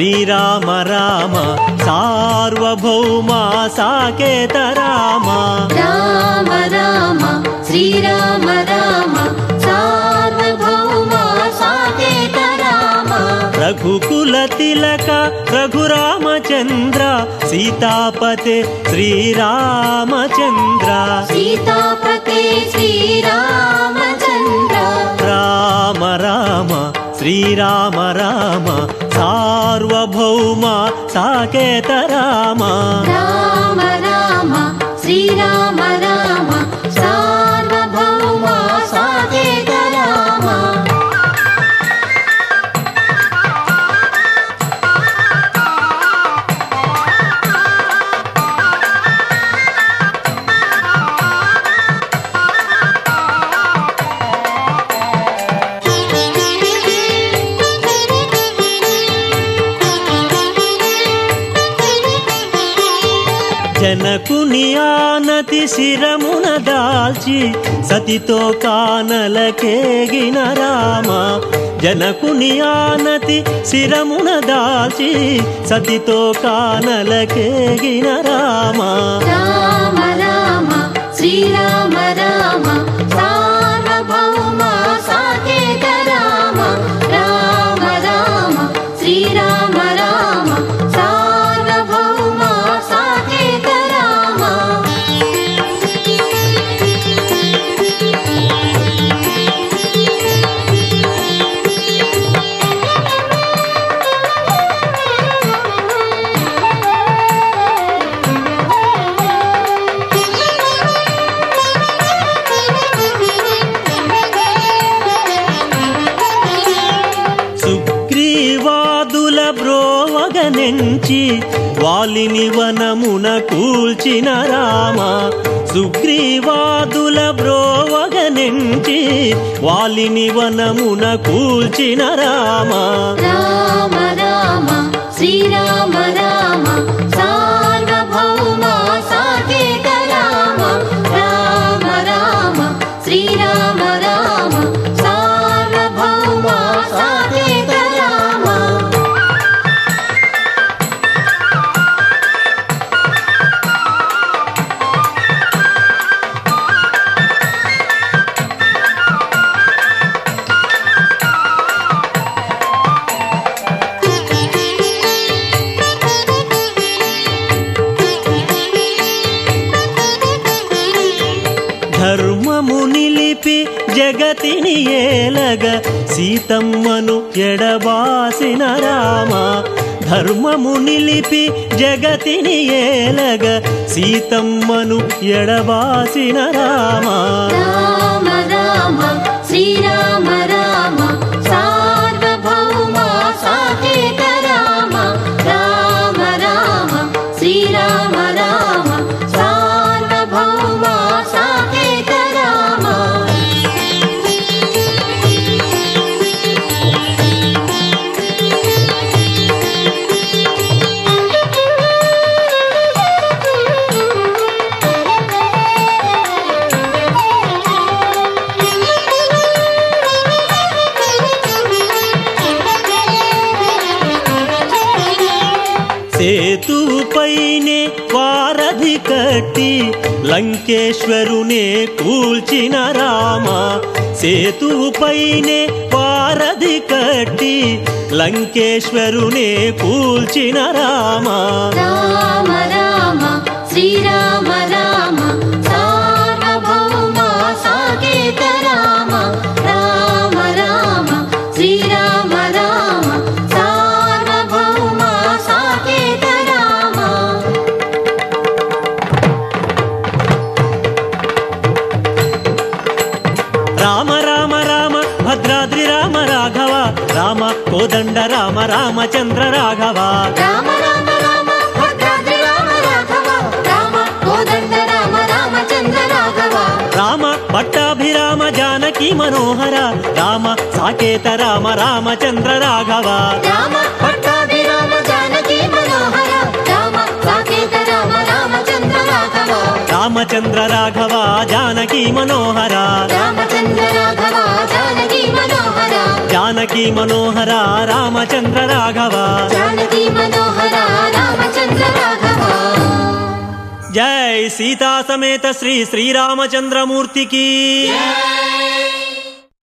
శ్రీరామ రామ సార్వభౌమ సాకేత రామ రామ రామ శ్రీరామ రామ సార్వభౌమ సాకేత రామ రఘుకుల తిలక రఘురామచంద్ర సీతాపతే శ్రీరామచంద్ర సీతాపతే శ్రీరామచంద్ర రామ రామ శ్రీరామ రామ సార్వభౌమ సాకేత రామ రామ రామ శ్రీరామ రామ సార్వభౌమ సాకేత రామ జనకుని ఆనతి శిరమున దాల్చి సతితో కానలకేగిన రామ జనకుని ఆనతి శిరమున దాల్చి సతితో కానలకేగిన రామ రామ రామ శ్రీరామ రామ సార్వభౌమ సాకేత రామ రామ రామ శ్రీరామ రామ సార్వభౌమ సాకేత రామ సుగ్రీవాదుల బ్రోవగనెంచి వాలిని వనమున కూల్చిన రామ సుగ్రీవాదుల బ్రోవగనెంచి వాలిని వనమున కూల్చిన రామ రామ రామ శ్రీరామ రామ సార్వభౌమ సాకేత రామ రామ రామ శ్రీరామ రామ సార్వభౌమ సాకేత రామ ధర్మము నిలిపి జగతిని ఏలగ సీతమ్మను ఎడబాసిన రామ ధర్మము నిలిపి జగతిని ఏలగ సీతమ్మను ఎడబాసిన రామ రామ రామ శ్రీరామ రామ సార్వభౌమ సాకేత రామ రామ రామ శ్రీరామ రామ సార్వభౌమ సాకేత రామ సేతుపైనే వారధి కట్టి లంకేశ్వరునే కూల్చిన రామ సేతుపైనే వారధి కట్టి లంకేశ్వరునే కూల్చిన రామ రామ రామ శ్రీరామ రామ సార్వభౌమ సాకేత రామ రామ రామ శ్రీరామ రామ సార్వభౌమ సాకేత రామ రామ రామ రామ భద్రాద్రి రామ రాఘవ రామ కోదండ రామ రామచంద్ర రాఘవ రామ రామ రామ భద్రాద్రి రామ రాఘవ రామ కోదండ రామ రామచంద్ర రాఘవ రామ పట్టాభిరామ జానకి మనోహర రామ సాకేత రామ రామచంద్ర రాఘవ రామ పట్టాభిరామ జానకి మనోహర రామ సాకేత రామ రామచంద్ర రాఘవ రామచంద్ర రాఘవ జానకి మనోహర రామచంద్ర రాఘవ జానకి మనోహర జానకి మనోహర రామచంద్ర రాఘవ జానకి మనోహర రామచంద్ర రాఘవ జై సీతా సమేత శ్రీ శ్రీరామచంద్రమూర్తికి జై